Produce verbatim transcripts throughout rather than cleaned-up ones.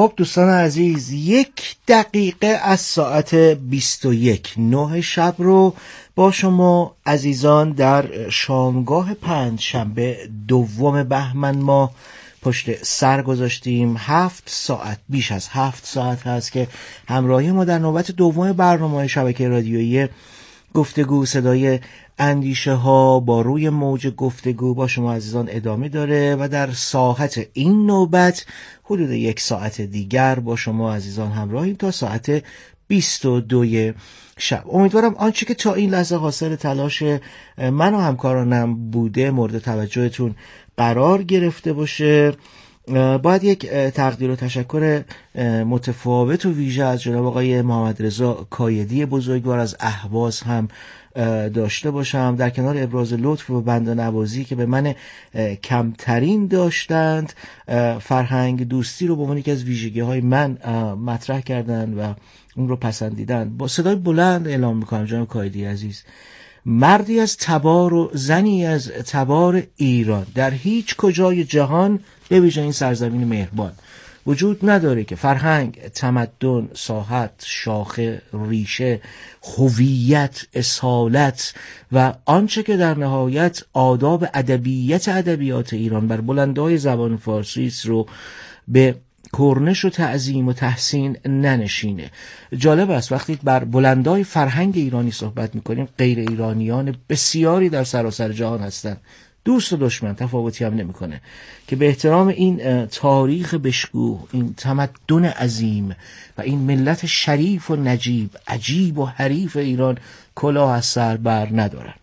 خب دوستان عزیز، یک دقیقه از ساعت بیست و یک نه شب رو با شما عزیزان در شامگاه پنج شنبه دوم بهمن ماه پشت سر گذاشتیم. هفت ساعت، بیش از هفت ساعت هست که همراهی ما در نوبت دوم برنامه شبکه رادیویی گفتگو صدای اندیشه ها با روی موج گفتگو با شما عزیزان ادامه داره و در ساحت این نوبت حدود یک ساعت دیگر با شما عزیزان همراهیم تا ساعت بیست و دو شب. امیدوارم آنچه که تا این لحظه حاصل تلاش من و همکارانم بوده مورد توجهتون قرار گرفته باشه. باید یک تقدیر و تشکر متفاوت و ویژه از جناب آقای محمد رضا کایدی بزرگوار از اهواز هم داشته باشم، در کنار ابراز لطف و بنده‌نوازی که به من کمترین داشتند. فرهنگ دوستی رو به عنوان یکی از ویژگی‌های من مطرح کردن و اون رو پسندیدن. با صدای بلند اعلام میکنم جناب کایدی عزیز، مردی از تبار و زنی از تبار ایران در هیچ کجای جهان به ویژه این سرزمین مهربان وجود نداره که فرهنگ، تمدن، ساحت، شاخه، ریشه، هویت، اصالت و آنچه که در نهایت آداب ادبیت ادبیات ایران بر بلندای زبان فارسی است رو به کرنش و تعظیم و تحسین ننشینه. جالب است وقتی بر بلندای فرهنگ ایرانی صحبت میکنیم غیر ایرانیان بسیاری در سراسر جهان هستند، دوست و دشمن تفاوتی هم نمیکنه، که به احترام این تاریخ بشکوه، این تمدن عظیم و این ملت شریف و نجیب، عجیب و حریف ایران کلاه از سر بر ندارن.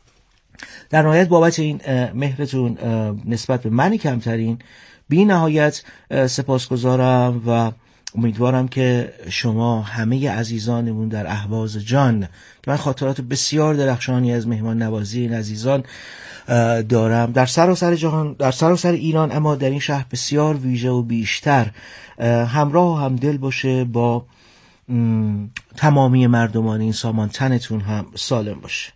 در نهایت بابت این مهرتون نسبت به من کمترین بی نهایت سپاسگزارم و امیدوارم که شما همه عزیزانمون در اهواز جان که من خاطرات بسیار درخشانی از مهمان نوازی این عزیزان دارم در سراسر جهان، در سراسر ایران، اما در این شهر بسیار ویژه و بیشتر همراه و همدل باشه با تمامی مردمان این سامان. تنتون هم سالم باشه.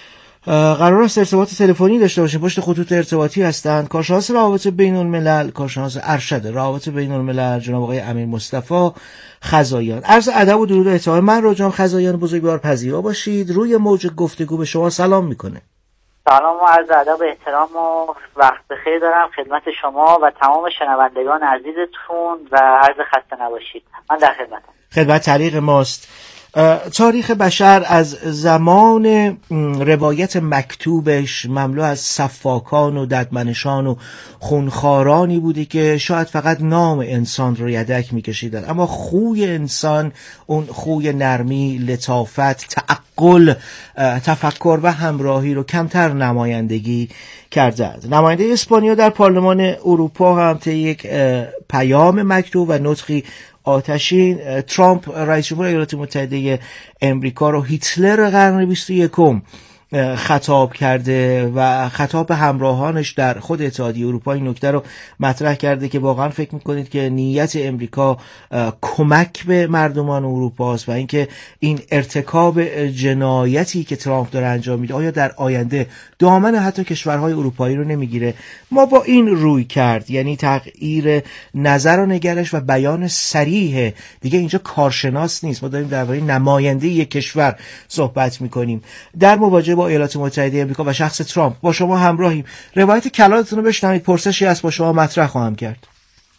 قرار است ارتباط تلفنی داشته باشیم. پشت خطوط ارتباطی هستند کارشناس روابط بین الملل، کارشناس ارشد روابط بین الملل جناب آقای امیر مصطفی خزاییان. عرض ادب و درود و احترام من رو جناب خزاییان بزرگوار پذیرا باشید. روی موج گفتگو به شما سلام میکنه. سلام و عرض ادب و احترام و وقت بخیر دارم خدمت شما و تمام شنوندگان عزیزتون و عرض خسته نباشید. من در خدمتم. خدمت طریق ماست. تاریخ بشر از زمان روایت مکتوبش مملو از سفاکان و ددمنشان و خونخوارانی بوده که شاید فقط نام انسان رو یدک میکشیدن، اما خوی انسان، اون خوی نرمی، لطافت، تعقل، تفکر و همراهی رو کمتر نمایندگی کردند. نماینده اسپانیا در پارلمان اروپا هم طی یک پیام مکتوب و نطقی آتشین ترامپ رئیس جمهور ایالات متحده امریکا رو هیتلر قرن بیست و یکم خطاب کرده و خطاب همراهانش در خود اتحادیه اروپا این نکته رو مطرح کرده که واقعا فکر میکنید که نیت امریکا کمک به مردمان اروپا است و اینکه این ارتکاب جنایتی که ترامپ داره انجام میده آیا در آینده دامن حتی کشورهای اروپایی رو نمیگیره. ما با این روی کرد، یعنی تغییر نظر و نگرش و بیان صریح، دیگه اینجا کارشناس نیست، ما داریم درباره نماینده یک کشور صحبت میکنیم در مواجهه با ایالات متحده آمریکا و شخص ترامپ. با شما همراهیم. روایت کلامتون رو بشنوید، پرسشی از با شما مطرح خواهم کرد.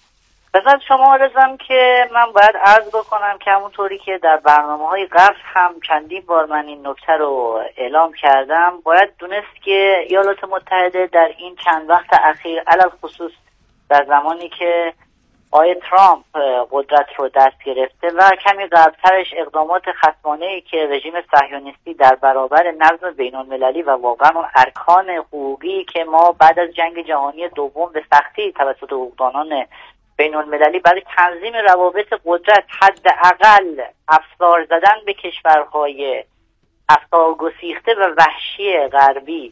بذار شما آرزم که من باید عرض بکنم که همونطوری که در برنامه‌های قبل هم چندین بار من این نکته رو اعلام کردم، باید دونست که ایالات متحده در این چند وقت اخیر علل خصوص در زمانی که آقای ترامپ قدرت رو دست گرفته و کمی قبلترش اقدامات خصمانه‌ای که رژیم صهیونیستی در برابر نظم بین‌المللی و واقعا اون ارکان حقوقی که ما بعد از جنگ جهانی دوم به سختی توسط حقوقدانان بین‌المللی برای تنظیم روابط قدرت حداقل افسار زدن به کشورهای افسار گسیخته و وحشی غربی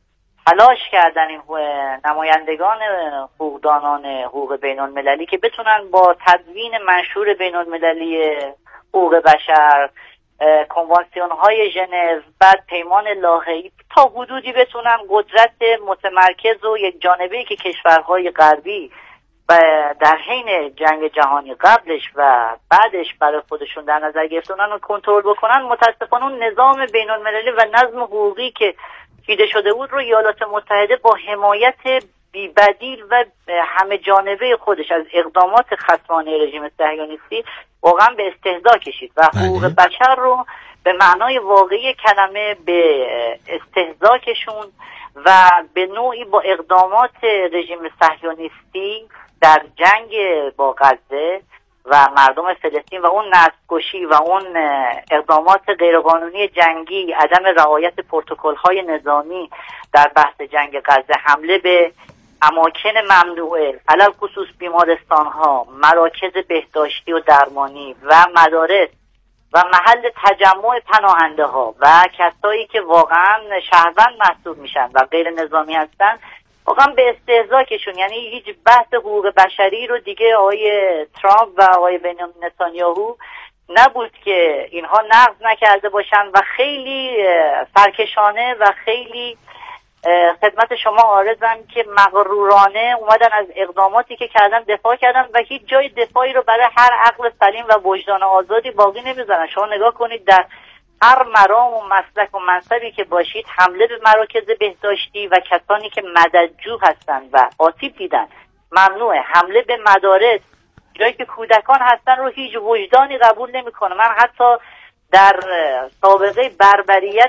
تلاش کردن این نمایندگان حقوقدانان حقوق بین المللی که بتونن با تدوین منشور بین المللی حقوق بشر، کنوانسیون های ژنو، بعد پیمان لاهه‌ای، تا حدودی بتونن قدرت متمرکز و یک جانبه‌ای که کشورهای غربی و در حین جنگ جهانی قبلش و بعدش برای خودشون در نظر گرفتن و کنترل بکنن، متاسفانه اون نظام بین المللی و نظم حقوقی که چیده شده بود رو ایالات متحده با حمایت بی‌بدیل و همه جانبه خودش از اقدامات خصمانه رژیم صهیونیستی واقعا به استهزا کشید و حقوق بشر رو به معنای واقعی کلمه به استهزا کشوند و به نوعی با اقدامات رژیم صهیونیستی در جنگ با غزه و مردم فلسطین و اون نسل‌کشی و اون اقدامات غیرقانونی جنگی، عدم رعایت پروتکل‌های نظامی در بحث جنگ غزه، حمله به اماکن ممنوعه علل خصوص بیمارستان‌ها، مراکز بهداشتی و درمانی و مدارس و محل تجمع پناهنده ها و کسایی که واقعا شهروند محسوب میشن و غیر نظامی هستن واقعا به استهزا کشون. یعنی هیچ بحث حقوق بشری رو دیگه آقای ترامپ و آقای بنیامین نتانیاهو نبود که اینها نقض نکرده باشن و خیلی سرکشانه و خیلی خدمت شما عارضم که مغرورانه اومدن از اقداماتی که کردن دفاع کردن و هیچ جای دفاعی رو برای هر عقل سلیم و وجدان آزادی باقی نمیذارن. شما نگاه کنید در هر مرام و مسلک و منصبی که باشید، حمله به مراکز بهداشتی و کسانی که مددجو هستن و آسیب دیدن ممنوعه. حمله به مدارس، جایی که کودکان هستن رو هیچ وجدانی قبول نمیکنه. من حتی در سابقه بربریت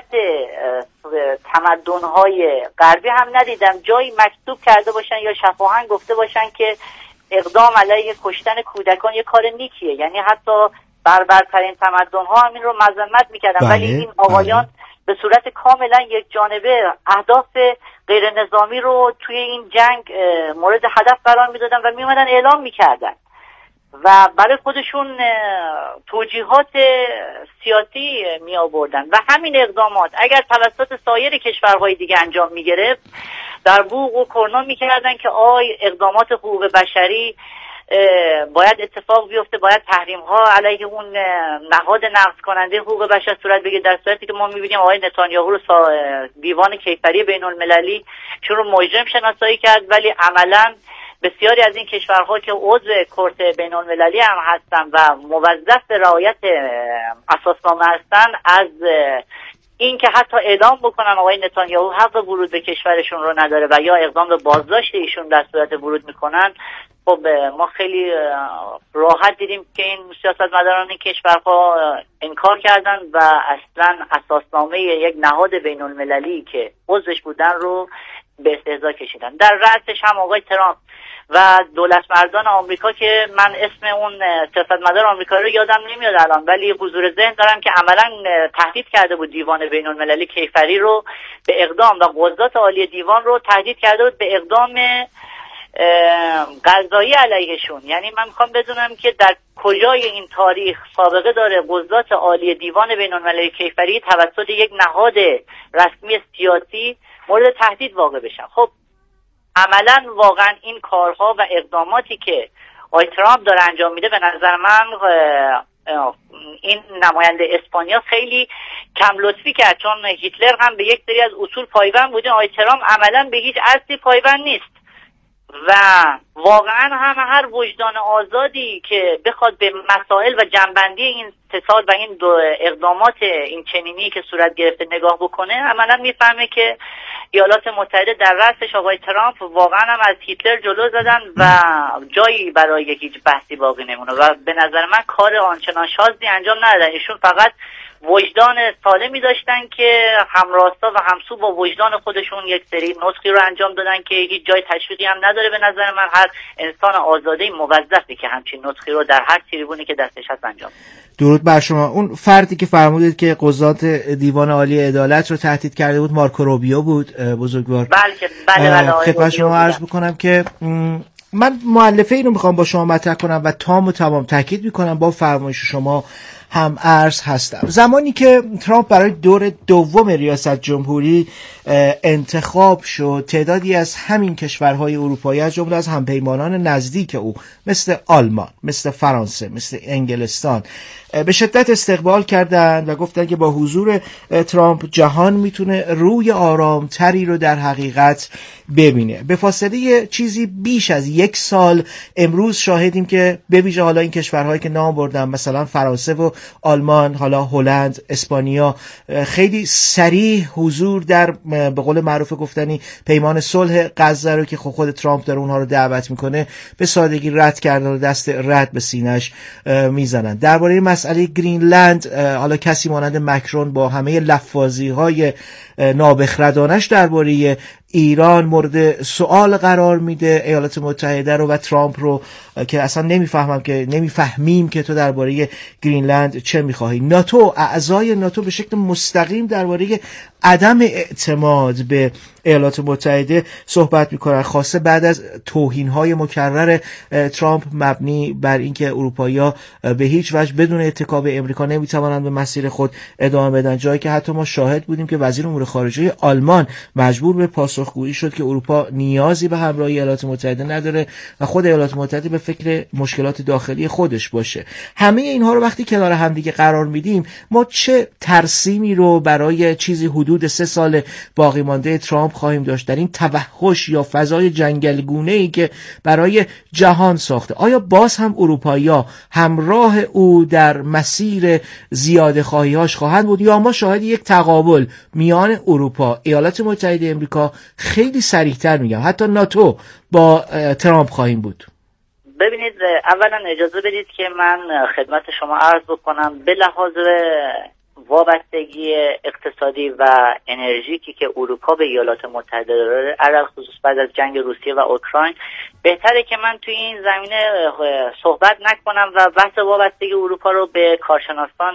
تمدن‌های غربی هم ندیدم جایی مکتوب کرده باشن یا شفاهن گفته باشن که اقدام علیه کشتن کودکان یک کار نیکیه. یعنی حتی بربرترین تمدن‌ها هم این رو مذمت میکردن، ولی این آقایان بله. به صورت کاملا یک جانبه اهداف غیر نظامی رو توی این جنگ مورد هدف قرار میدادن و میومدن اعلام میکردن و برای خودشون توجیهات سیاسی می آوردن و همین اقدامات اگر توسط سایر کشورهای دیگه انجام می گرفت در بوق و کرنا می کردن که آی اقدامات حقوق بشری باید اتفاق بیفته، باید تحریم ها علیه اون نهاد نقض کننده حقوق بشر صورت بگیره، در صورتی که ما می بینیم آقای نتانیاهو رو دیوان کیفری بین المللی چون رو مجرم شناسایی کرد، ولی عملاً بسیاری از این کشورها که عضو کورت بین المللی هم هستن و موظف به رعایت اساسنامه هستن از این که حتی اعلام بکنن آقای نتانیاهو حق ورود به کشورشون رو نداره و یا اقدام به بازداشت ایشون در صورت ورود میکنن. خب ما خیلی راحت دیدیم که این سیاستمداران این کشورها انکار کردن و اصلا اساسنامه یک نهاد بین المللی که عضوش بودن رو به استهزا کشیدن. در رأسش هم آقای ترامپ و دولت مردان آمریکا که من اسم اون سیاستمدار آمریکایی رو یادم نمیاد الان، ولی حضور ذهن دارم که عملا تهدید کرده بود دیوان بین المللی کیفری رو به اقدام و قضات عالی دیوان رو تهدید کرده بود به اقدام قضایی علیهشون. یعنی من میخوام بدونم که در کجای این تاریخ سابقه داره قضات عالی دیوان بین المللی کیفری توسط یک نهاد رسمی سیاسی مورد تهدید واقع بشن. خب عملا واقعا این کارها و اقداماتی که آقای ترامپ داره انجام میده به نظر من این نماینده اسپانیا خیلی کم لطفی کرد، چون هیتلر هم به یک سری از اصول پایبند بود، آقای ترامپ عملا به هیچ اصلی پایبند نیست و واقعا هم هر وجدان آزادی که بخواد به مسائل و جنبندی این فساد و این دو اقدامات این چنینی که صورت گرفته نگاه بکنه عملا میفهمه که ایالات متحده در رأسش آقای ترامپ واقعا هم از هیتلر جلو زدن و جایی برای هیچ بحثی باقی نمونه و به نظر من کار آنچنان شازی انجام ندادن. ایشون فقط وجدان سالمی داشتن که همراستا و همسو با وجدان خودشون یک سری نسخی رو انجام دادن که هیچ جای تشویقی هم نداره. به نظر من هر انسان آزاده‌ای موظفه که همچین نسخی رو در هر تریبونی که دستش هست انجام بده. درود بر شما. اون فردی که فرمودید که قضات دیوان عالی عدالت رو تهدید کرده بود مارکو روبیو بود بزرگوار. بله بله بله. خدمت شما عرض می‌کنم که من مؤلفه اینو میخوام با شما مطرح کنم و تام و تمام تاکید میکنم با فرمایش شما هم عرض هستم. زمانی که ترامپ برای دور دوم ریاست جمهوری انتخاب شد، تعدادی از همین کشورهای اروپایی از جمله از همپیمانان نزدیک او مثل آلمان، مثل فرانسه، مثل انگلستان به شدت استقبال کردند و گفتند که با حضور ترامپ جهان میتونه روی آرامتری رو در حقیقت ببینه. به فاصله چیزی بیش از یک سال امروز شاهدیم که به ویژه حالا این کشورهایی که نام بردم مثلا فرانسه و آلمان، حالا هلند، اسپانیا، خیلی سریع حضور در به قول معروف گفتنی پیمان صلح غزه رو که خود ترامپ داره اونها رو دعوت میکنه به سادگی رد کردن و دست رد به سینه‌اش میزنن. درباره مسئله گرینلند حالا کسی مانند مکرون با همه لفاظی‌های نابخردانش درباره ایران مورد سوال قرار میده ایالات متحده رو و ترامپ رو که اصلا نمیفهمم که نمیفهمیم که تو درباره گرینلند چه میخواهی. ناتو، اعضای ناتو به شکل مستقیم درباره عدم اعتماد به ایالات متحده صحبت میکنن، خاصه بعد از توهین‌های مکرر ترامپ مبنی بر اینکه اروپایی‌ها به هیچ وجه بدون اتکا به امریکا نمیتوانند به مسیر خود ادامه بدن، جایی که حتی ما شاهد بودیم که وزیر امور خارجه آلمان مجبور به پاسخگویی شد که اروپا نیازی به همراهی ایالات متحده نداره و خود ایالات متحده به فکر مشکلات داخلی خودش باشه. همه اینها رو وقتی کنار همدیگه قرار میدیم، ما چه ترسیمی رو برای چیزی حدود سه سال باقی مانده ترامپ خواهیم داشت در این توحش یا فضای جنگلگونه‌ای که برای جهان ساخته؟ آیا باز هم اروپایی‌ها همراه او در مسیر زیاده خواهی‌هاش خواهند بود یا ما شاهد یک تقابل میان اروپا، ایالات متحده آمریکا، خیلی سریعتر میگم حتی ناتو با ترامپ خواهیم بود؟ ببینید، اولا اجازه بدید که من خدمت شما عرض بکنم به لحاظ وابستگی اقتصادی و انرژیکی که اروپا به ایالات متحده داره، علل خصوص بعد از جنگ روسیه و اوکراین، بهتره که من توی این زمینه صحبت نکنم و بحث وابستگی اروپا رو به کارشناسان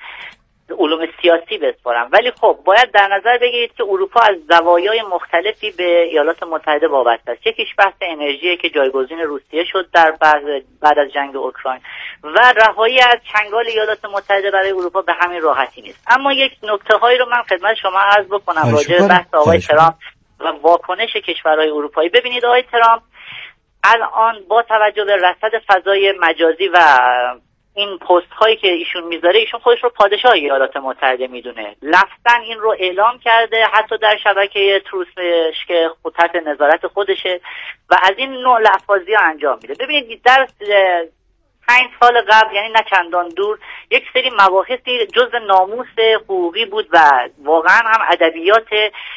علوم سیاسی بسپارم. ولی خب باید در نظر بگیرید که اروپا از زوایای مختلفی به ایالات متحده وابسته است. یکیش بحث انرژیه که جایگزین روسیه شد در بعد از جنگ اوکراین و رهایی از چنگال ایالات متحده برای اروپا به همین راحتی نیست. اما یک نکته هایی رو من خدمت شما عرض بکنم راجع به بحث آقای ترامپ و واکنش کشورهای اروپایی. ببینید آقای ترامپ الان با توجه به رصد فضای مجازی و این پست هایی که ایشون میذاره، ایشون خودش رو پادشاه ایالات متحده میدونه. لفظاً این رو اعلام کرده، حتی در شبکه تروسش که تحت نظارت خودشه و از این نوع لفاظی ها انجام میده. ببینید در پنج سال قبل، یعنی نه چندان دور، یک سری مباحثی جز ناموس حقوقی بود و واقعا هم ادبیات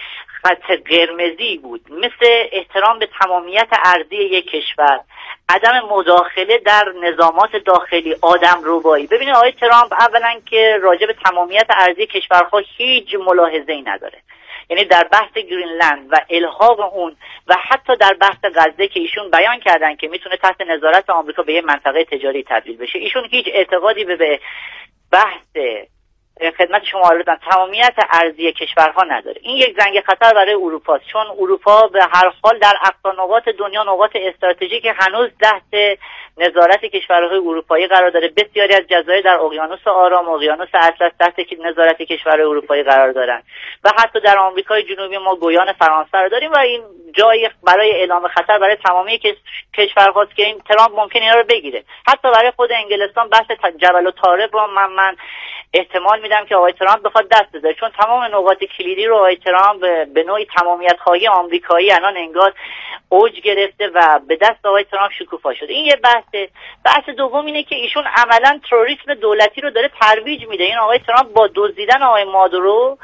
خط قرمزی بود، مثل احترام به تمامیت ارضی یک کشور، عدم مداخله در نظامات داخلی، آدم ربایی. ببینید آقای ترامپ اولا که راجع به تمامیت ارضی کشورها هیچ ملاحظه‌ای نداره، یعنی در بحث گرینلند و الحاق اون و حتی در بحث غزه که ایشون بیان کردن که میتونه تحت نظارت آمریکا به یه منطقه تجاری تبدیل بشه، ایشون هیچ اعتقادی به بحث خدمت شما آردن تمامیت ارضی کشورها نداره. این یک زنگ خطر برای اروپا است، چون اروپا به هر حال در اقصا نقاط دنیا، نقاط استراتژیک هنوز تحت نظارت کشورهای اروپایی قرار داره. بسیاری از جزایر در اقیانوس آرام، اقیانوس اطلس تحت نظارت کشورهای اروپایی قرار دارن و حتی در آمریکای جنوبی ما گویان فرانسه رو داریم و این جای برای اعلام خطر برای تمامی کشورهاست که این ترامپ ممکن اینا رو بگیره. حتی برای خود انگلستان بحث جبل الطارق رو من من احتمال میدم که آقای ترامپ بخواد دست بده، چون تمام نقاط کلیدی رو آقای ترامپ به نوعی تمامیت خواهی آمریکایی الان انگار اوج گرفته و به دست آقای ترامپ شکوفا شده. این یه بحثه. بحث دوم اینه که ایشون عملاً تروریسم دولتی رو داره ترویج میده. این آقای ترامپ با دزدیدن آقای مادورو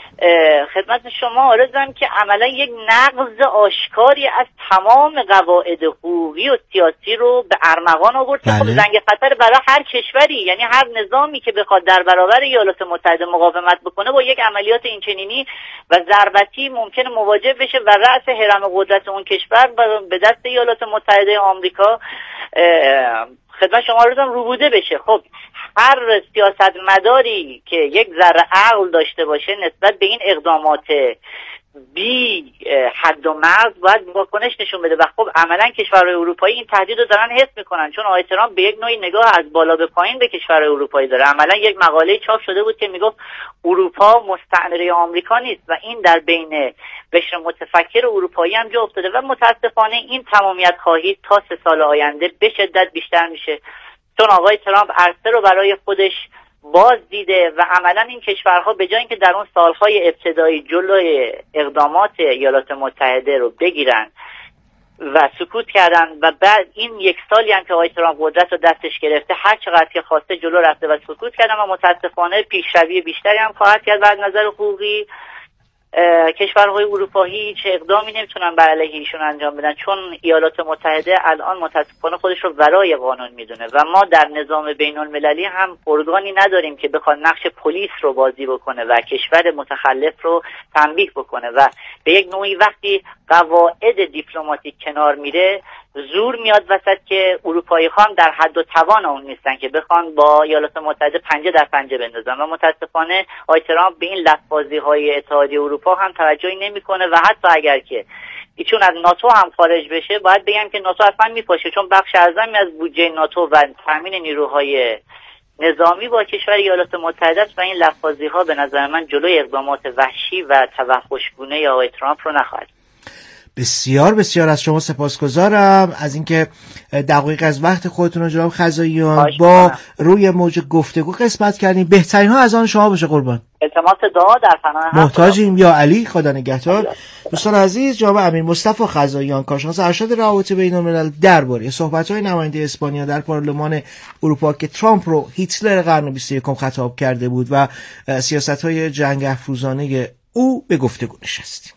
خدمت شما عرضم که عملا یک نقض آشکاری از تمام قواعد حقوقی و سیاسی رو به ارمغان آورد که خب زنگ خطر برای هر کشوری، یعنی هر نظامی که بخواد در برابر ایالات متحده مقاومت بکنه با یک عملیات اینچنینی و ضربتی ممکنه مواجه بشه و رأس هرم قدرت اون کشور به دست ایالات متحده آمریکا خدمت شما عرضم روبوده بشه. خب هر سیاستمداری که یک ذره عقل داشته باشه نسبت به این اقدامات بی حد و مرز باید واکنش نشون بده و خب عملا کشورهای اروپایی این تهدید رو دارن حس میکنن، چون آقای ترامپ به یک نوعی نگاه از بالا به پایین به کشورهای اروپایی داره. عملا یک مقاله چاپ شده بود که میگفت اروپا مستعمره آمریکا نیست و این در بین قشر متفکر اروپایی هم جا افتاده و متاسفانه این تمامیت خواهی تا سه سال آینده به شدت بیشتر میشه. چون آقای ترامپ عرصه رو برای خودش باز دیده و عملا این کشورها به جای اینکه در اون سالهای ابتدایی جلوی اقدامات ایالات متحده رو بگیرن و سکوت کردن و بعد این یک سالی هم که آقای ترامپ قدرت رو دستش گرفته هر چقدر که خواسته جلو رفته و سکوت کردن و متاسفانه پیشروی بیشتری هم خواهد کرد و از نظر حقوقی کشورهای اروپایی هیچ اقدامی نمیتونن بر علیه ایشون انجام بدن، چون ایالات متحده الان متاسفانه خودش رو ورای قانون میدونه و ما در نظام بین المللی هم ارگانی نداریم که بخواد نقش پلیس رو بازی بکنه و کشور متخلف رو تنبیه بکنه و به یک نوعی وقتی قواعد دیپلماتیک کنار میره زور میاد وسط که اروپایی ها هم در حد و توان اون نیستن که بخوان با ایالات متحده پنجه در پنجه بندازن و متاسفانه آقای ترامپ به این لفظ‌بازی های اتحادیه اروپا هم توجهی نمیکنه و حتی اگر که ایشون از ناتو هم خارج بشه باید بگم که ناتو اصلا میپاشه، چون بخش اعظمی از بودجه ناتو و تامین نیروهای نظامی با کشور ایالات متحده است و این لفظ‌بازی ها به نظر من جلوی اقدامات وحشی و توحشگونه آقای ترامپ رو نخواهد. بسیار بسیار از شما سپاسگزارم از اینکه دقایق از وقت خودتون رو جناب خزائیان با روی موج گفتگو قسمت کردین. بهترین ها از آن شما باشه قربان. التماس دعا در پناه حق محتاجیم یا علی. خدا نگهدار. دوستان عزیز، جناب امیر مصطفی خزائیان کارشناس ارشد روابط بین الملل درباره صحبت‌های نماینده اسپانیا در پارلمان اروپا که ترامپ رو هیتلر قرن بیست و یکم خطاب کرده بود و سیاست‌های جنگ افروزانه او به گفتگو نشستیم.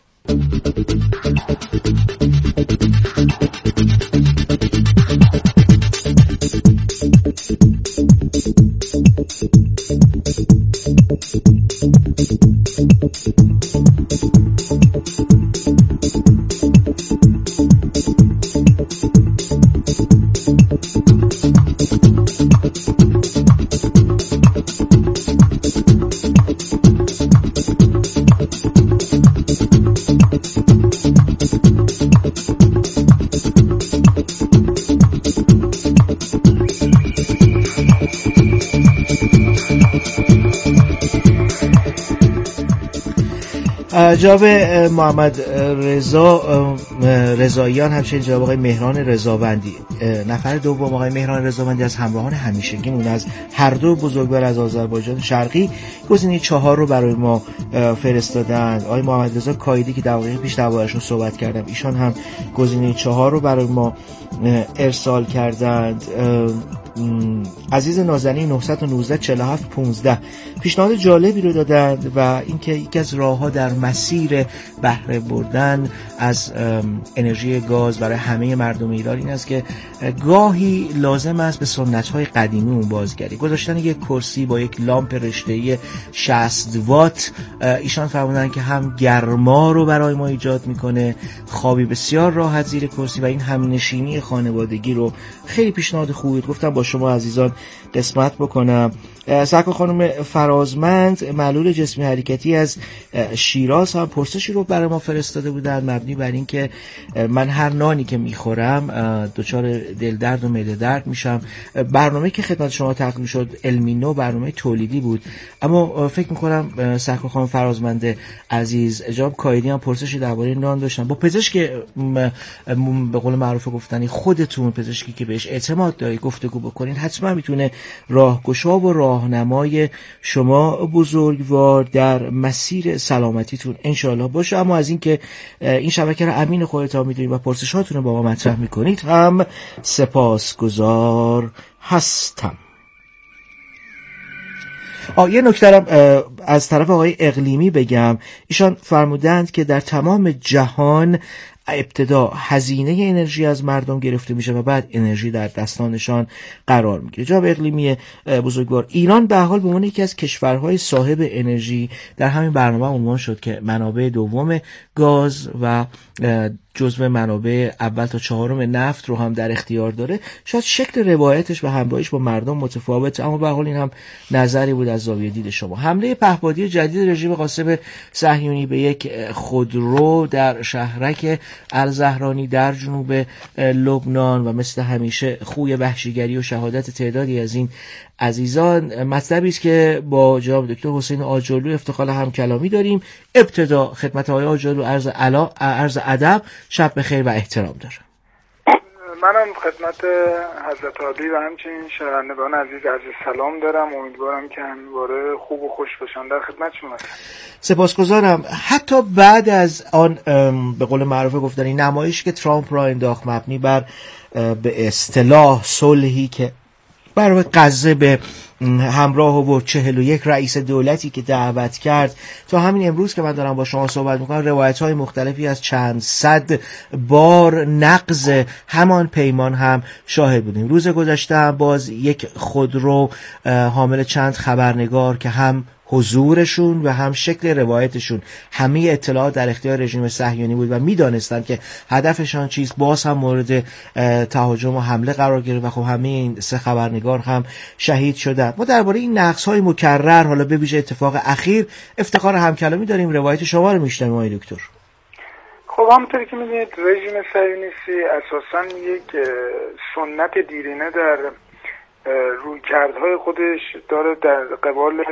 جناب محمد رضا رضاییان، همچنین جناب آقای مهران رضاوندی، نفر دوم آقای مهران رضاوندی از همراهان همیشگیمون از هر دو بزرگوار از آذربایجان شرقی گزینه چهار رو برای ما فرستادند. آقای محمد رضا کایدی که دقیقه پیش درباره‌شون صحبت کردم، ایشان هم گزینه چهار رو برای ما ارسال کردند. عزیز نازنین نه یک نه چهار هفت پانزده پیشنهاد جالبی رو دادند و اینکه یکی از راه‌ها در مسیر بهره بردن از انرژی گاز برای همه مردم ایران این است که گاهی لازم است به سنت‌های قدیمی بازگردی. گذاشتن یک کرسی با یک لامپ رشته‌ای شصت وات، ایشان فرمودن که هم گرما رو برای ما ایجاد میکنه، خوابی بسیار راحت زیر کرسی و این همنشینی خانوادگی رو خیلی پیشنهاد خوبی. گفتم با شما عزیزان قسمت بکنم. سرکار خانم فرازمند معلول جسمی حرکتی از شیراز هم پرسشی رو برای ما فرستاده بودن مبنی بر این که من هر نانی که میخورم دچار دل درد و معده درد میشم. برنامه که خدمت شما تقدیم شد علمینو برنامه تولیدی بود، اما فکر میکنم سرکار خانم فرازمند عزیز جناب کایدی هم پرسشی درباره نان داشتن. با پزشک به قول معروف گفتنی خودتون، پزشکی که بهش اعتماد دارید گفتگو بکنین، حتما میتونه راهگشا و راهنمای شما بزرگوار در مسیر سلامتیتون انشاءالله باشه. اما از اینکه این شبکه رو امین خودتون میدونید و پرسشاتون رو با ما مطرح میکنید هم سپاسگزار هستم. آه یه نکته از طرف آقای اقلیمی بگم. ایشان فرمودند که در تمام جهان ابتدا هزینه انرژی از مردم گرفته میشه و بعد انرژی در دستانشان قرار میگیره. جناب اقلیمی بزرگوار، ایران به حال به عنوان یکی از کشورهای صاحب انرژی در همین برنامه عنوان شد که منابع دوم گاز و جزو منابع اول تا چهارم نفت رو هم در اختیار داره. شاید شکل روایتش و همراهیش با مردم متفاوته، اما به حال این هم نظری بود از زاویه دید شما. حمله پهپادی جدید رژیم قاسم صهیونی به یک خودرو در شهرک الزهرانی در جنوب لبنان و مثل همیشه خوی وحشیگری و شهادت تعدادی از این عزیزان مطلبی است که با جناب دکتر حسین آجرلو افتخار هم کلامی داریم. ابتدا خدمت آقای آجرلو عرض علا عرض ادب، شب بخیر و احترام دارم. منم خدمت حضرت عالی و همچنین شنوندگان عزیز عرض سلام دارم. امیدوارم که همواره خوب و خوش باشن. در خدمت شما هستم. سپاسگزارم. حتی بعد از آن به قول معروف گفتنی نمایش که ترامپ را انداخت مبنی بر به اصطلاح صلحی که برای غزه به همراه و چهل و یک رئیس دولتی که دعوت کرد، تا همین امروز که من دارم با شما صحبت میکنم روایت‌های مختلفی از چند صد بار نقض همان پیمان هم شاهد بودیم. روز گذشته هم باز یک خودرو حامل چند خبرنگار که هم حضورشون و هم شکل روایتشون همه اطلاعات در اختیار رژیم صهیونی بود و میدانستند که هدفشان چیست، باز هم مورد تهاجم و حمله قرار گرفت و خب همه این سه خبرنگار هم شهید شدند. ما درباره این نقص‌های مکرر، حالا به ویژه اتفاق اخیر، افتخار همکلامی داریم. روایت شما رو میشنویم آقای دکتر. خب همونطوری که میدونید رژیم صهیونیستی اساساً یک سنت دیرینه در رویکردهای خودش داره در قبال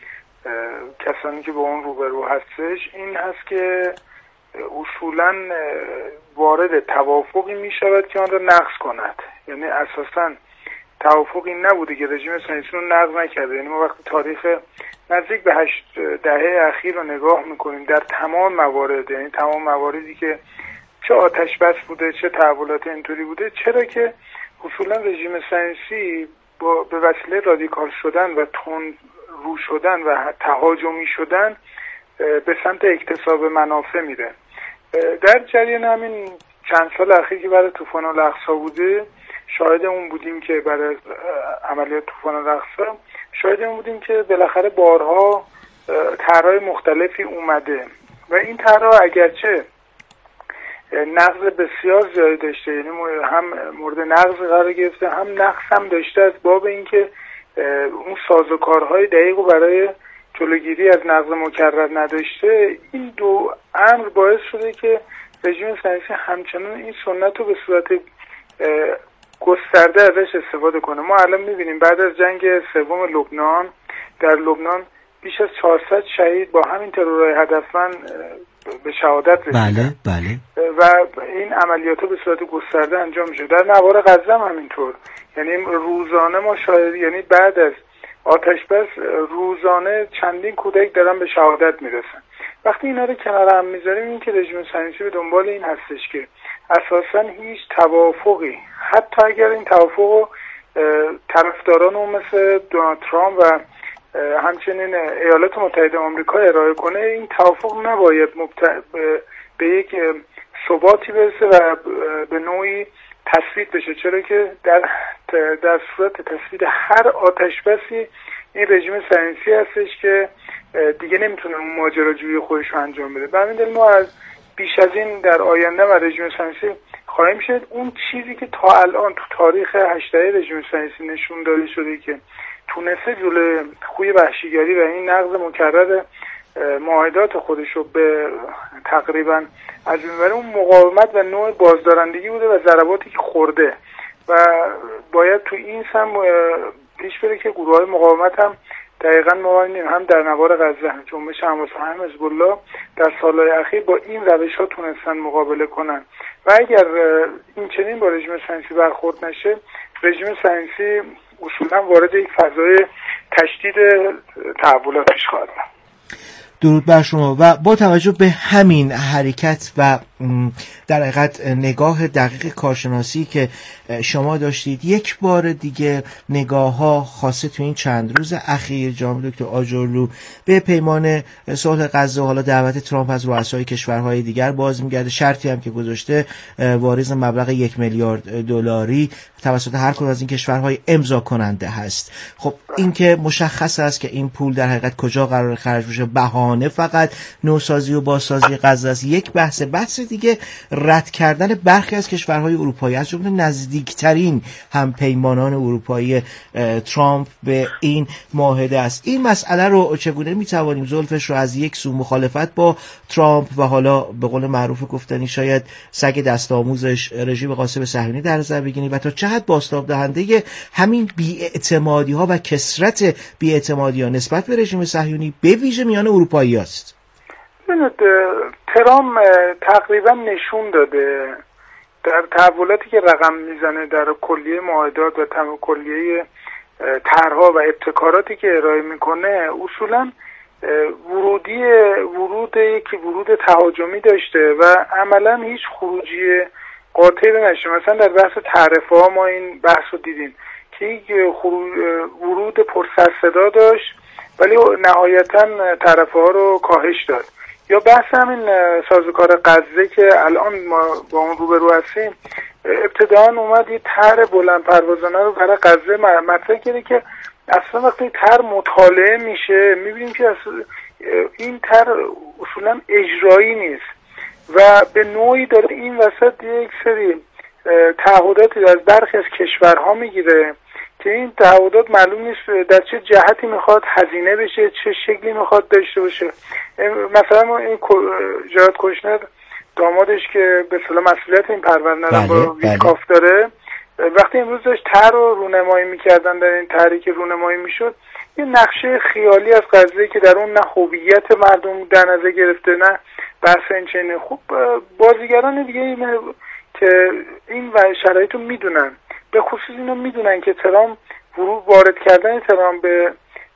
کسانی که با اون روبرو هستش، این هست که اصولاً وارد توافقی می شود که آن را نقض کند. یعنی اساساً توافقی نبوده که رژیم صهیونیستی رو نقض نکرده. یعنی ما وقتی تاریخ نزدیک به هشت دهه اخیر رو نگاه میکنیم در تمام موارد، یعنی تمام مواردی که چه آتش بس بوده چه تحولات اینطوری بوده، چرا که اصولاً رژیم صهیونیستی با به وسیله رادیکال شدن و تند رو شدن و تهاجمی شدن به سمت اکتساب منافع میره. در جریان همین چند سال اخیر که برای طوفان الاقصی بوده شاهد اون بودیم که برای عملیات طوفان الاقصی شاهد اون بودیم که بالاخره بارها طرح‌های مختلفی اومده و این طرح‌ها اگرچه نقض بسیار زیادی داشته، یعنی هم مورد نقض قرار گرفته هم نقص هم داشته از باب اینکه اون سازوکارهای دقیق و برای جلوگیری از نقض مکرر نداشته، این دو امر باعث شده که رژیم صهیونیستی همچنان این سنت رو به صورت گسترده ازش استفاده کنه. ما الان میبینیم بعد از جنگ سوم لبنان در لبنان بیش از چهارصد شهید با همین ترورهای هدفمند به شهادت رسیدن. بله بله. و این عملیات رو به صورت گسترده انجام میشه. در نوار غزه هم همینطور. یعنی روزانه ما شاید یعنی بعد از آتش بس روزانه چندین کودک دارن به شهادت میرسن. وقتی اینا رو کنار هم میذاریم این که رژیم صهیونیستی به دنبال این هستش که اساساً هیچ توافقی، حتی اگر این توافق طرفداران اون مثل دونالد ترامپ و همچنین ایالات متحده آمریکا ارائه کنه، این توافق نباید مبت... به یک ثباتی برسه و به نوعی تثبیت بشه، چرا که در در صورت تثبیت هر آتش بسی این رژیم صهیونیستی هستش که دیگه نمیتونه اون ماجراجویی خودش رو انجام بده. به همین دلیل ما از بیش از این در آینده و رژیم صهیونیستی خواهیم شد اون چیزی که تا الان تو تاریخ هشت دهه رژیم صهیونیستی نشون داده شده که تونسته جلوی خوی وحشیگری و این نقض مکرر معاهدات خودش رو به تقریبا از بین اون مقاومت و نوع بازدارندگی بوده و ضرباتی که خورده و باید تو این سم پیش بره که گروه‌های مقاومت هم دقیقاً ما می‌بینیم هم در نوار غزه جنبش حماس و هم حزب الله در سالهای اخیر با این روش‌ها تونستن مقابله کنن و اگر این چنین با رژیم صهیونیستی برخورد نشه، رژیم صهیونیستی اصولاً وارد یک فضای تشدید تحولات پیش خواهد رفت. درود بر شما. و با توجه به همین حرکت و در حقیقت نگاه دقیق کارشناسی که شما داشتید، یک بار دیگه نگاه ها خاصه تو این چند روز اخیر جناب دکتر آجرلو به پیمان صلح غزه و حالا دعوت ترامپ از رؤسای کشورهای دیگر باز میگرده. شرطی هم که گذاشته واریز مبلغ یک میلیارد دلاری توسط هر کدوم از این کشورهای امضا کننده هست. خب این که مشخص است که این پول در حقیقت کجا قرار خرج بشه، بهانه فقط نوسازی و بازسازی غزه است. یک بحث بحث دیگه رد کردن برخی از کشورهای اروپایی از جمله نزدیکترین هم پیمانان اروپایی ترامپ به این معاهده است. این مسئله رو چگونه میتوانیم زلفش رو از یک سو مخالفت با ترامپ و حالا به قول معروف گفتنی شاید سگ دست آموزش رژیم قاسم صهیونی در نظر بگیریم و تا چه حد بازتاب دهنده همین بی‌اعتمادی ها و کثرت بی‌اعتمادی ها نسبت به رژیم صهیونی به ویژه میان اروپایی است؟ ترامپ تقریبا نشون داده در تحولاتی که رقم میزنه در کلیه معاهدات و تمام کلیه طرح‌ها و ابتکاراتی که ارائه میکنه اصولا ورودی ورود که ورود تهاجمی داشته و عملا هیچ خروجی قاطعی نشه. مثلا در بحث تعرفه ها ما این بحث رو دیدیم که یک ورود پر سر صدا داشت ولی نهایتا تعرفه ها رو کاهش داد. یا بحث همین سازوکار غزه که الان ما با اون روبرو هستیم، ابتداً اومد یه طرح بلند پروازانه رو برای غزه مطرح کرده که اصلا وقتی طرح مطالعه میشه میبینیم که این طرح اصولا اجرایی نیست و به نوعی داره این وسط یک سری تعهداتی از برخی از کشورها میگیره که این تعهدات معلوم نیست در چه جهتی میخواد هزینه بشه، چه شکلی میخواد داشته باشه. مثلا ما این جراد کوشنر دامادش که به اصطلاح مسئولیت این پرونده رو با ویتکاف داره، وقتی امروز داشت طرح رو رونمایی میکردن در این طرحی که رونمایی میشد یه نقشه خیالی از غزه که در اون نه هویت مردم در نظر گرفته نه بحث این چنین. خوب بازیگران دیگه این که این و شرایط رو میدونن، به خصوص اینو میدونن که ترامپ ورود وارد کردن ترامپ به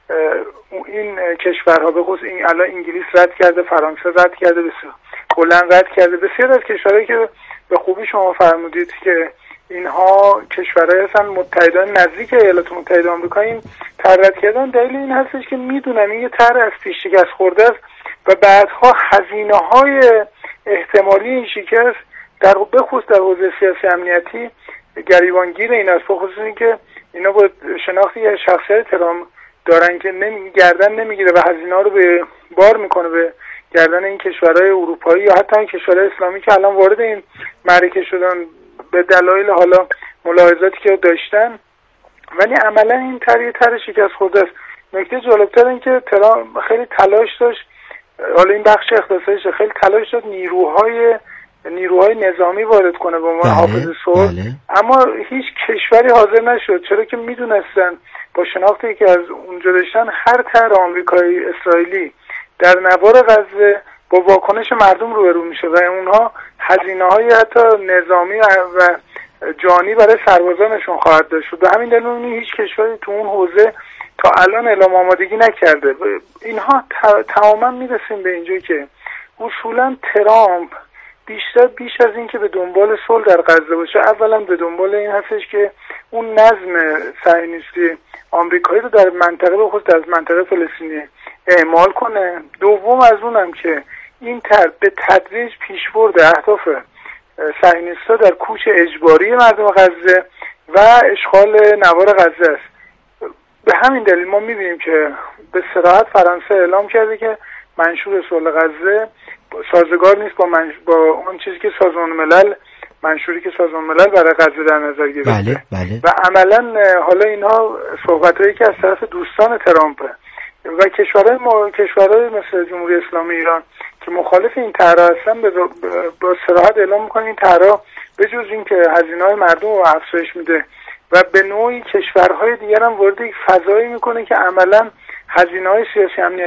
این کشورها، به خصوص این الان انگلیس رد کرده، فرانسه رد کرده، بسیار هلند رد کرده، بسیار از کشورهایی که به خوبی شما فرمودید که اینها کشورهای هستن متحدان نزدیک ایالات متحده آمریکا، این ترد کردن دلیل این هستش که میدونن این یه طرح از پیش شکست خورده است و بعدها هزینه های احتمالی این شکست در به خصوص در حوزه سیاسی امنیتی گریبانگیر این است، به خصوص اینکه اینا با شناختی از شخصیت ترامپ دارن که نمی گردن نمیگیره و هزینه ها رو به بار میکنه به گردن این کشورهای اروپایی یا حتی این کشورهای اسلامی که الان وارد این معرکه شدن به دلایل حالا ملاحظاتی که داشتن. ولی عملا این طرح طرح شکست خورده است. نکته جالبتر این که ترامپ خیلی تلاش داشت، حالا این بخش اقتصادیش خیلی تلاش داشت نیروهای نیروهای نظامی وارد کنه به عنوان حافظ صلح، اما هیچ کشوری حاضر نشد، چرا که میدونستن با شناختی که از اونجا داشتن هر طرح آمریکایی اسرائیلی در نوار غزه با واکنش مردم روبرو میشه و اونها هزینه‌های حتی نظامی و جانی برای سربازانشون خواهد داشت. به همین دلیل هیچ کشوری تو اون حوزه تا الان اعلام آمادگی نکرده. اینها تماما میرسیم به اینجا که اصولا ترامپ بیشتر بیش از این که به دنبال صلح در غزه باشه، اولا به دنبال این هستش که اون نظم صهیونیستی آمریکایی رو در منطقه به خصوص در منطقه فلسطینی اعمال کنه. دوم از اونم که این تر به تدریج پیشبرد اهداف صهیونیست‌ها در کوچ اجباری مردم غزه و اشغال نوار غزه است. به همین دلیل ما می‌بینیم که به صراحت فرانسه اعلام کرده که منشور صلح غزه سازگار نیست با منش... با اون چیزی که سازمان ملل منشوری که سازمان ملل برای غزه در نظر گرفته. بله، بله. و عملاً حالا اینها صحبتایی که از طرف دوستان ترامپ و کشورهای ما... کشورهای مثل جمهوری اسلامی ایران که مخالف این طرح هستن با صراحت اعلام میکنن این طرح به جز این که هزینه‌های مردم رو افزایش میده و به نوعی کشورهای دیگر هم وارد یک فضایی میکنه که عملاً هزینه‌های سیاسی امنیتی